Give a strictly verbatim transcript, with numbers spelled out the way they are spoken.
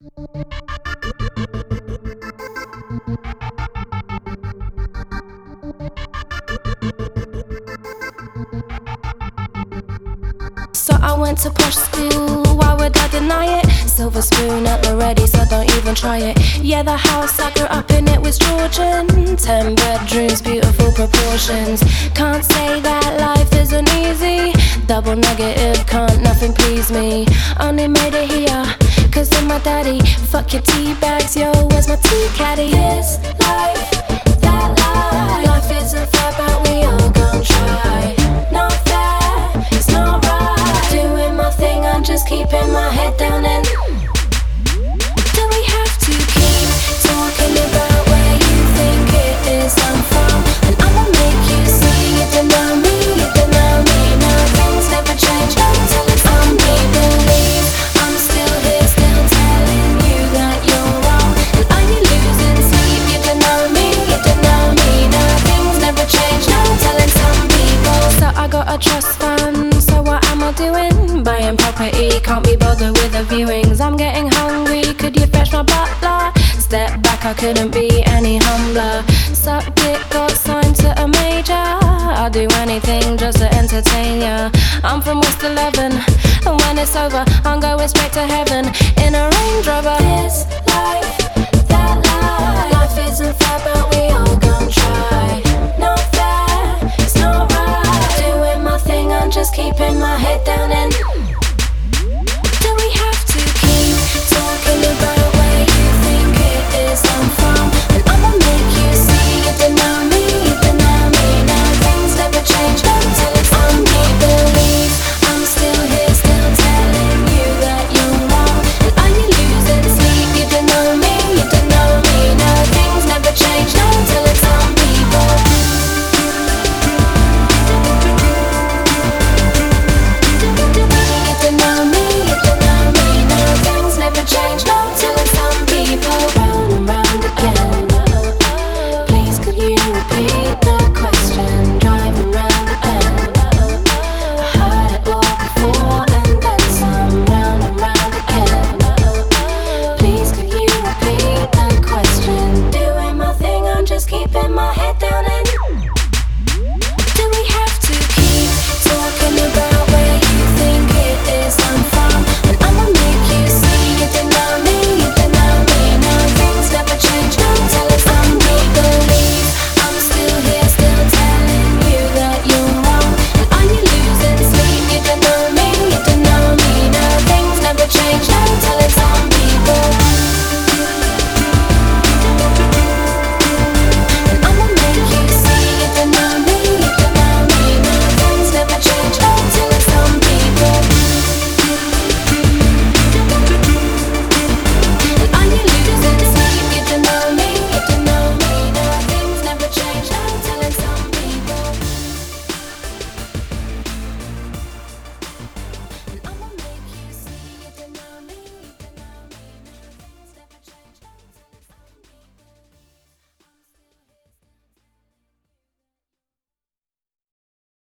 So I went to posh school, why would I deny it? Silver spoon at the ready, so don't even try it. Yeah, the house I grew up in, it was Georgian. Ten bedrooms, beautiful proportions. Can't say that life isn't easy. Double negative, can't nothing please me. Only made it here, cause of my daddy. Fuck your tea bags, yo, where's my tea caddy? This life, that life. Life isn't fair, but we all gon' try. Not fair, it's not right. Doing my thing, I'm just keeping my head down and do we have to keep talking about where you think it is I'm from? And I'ma make you see you don't know me, you don't know me. No, things never change until it's on me. Believe I'm still here, still telling you that you're wrong. And are you losing sleep? You don't know me, you don't know me. No, things never change until it's on people. So I got a trust fund, so what am I doing? Buying property, can't be bothered with the viewings. I'm getting hungry, could you fetch my butler? Step back, I couldn't be any humbler. Sucked it, got signed to a major. I'll do anything just to entertain ya. I'm from West eleven, and when it's over, I'm going straight to heaven.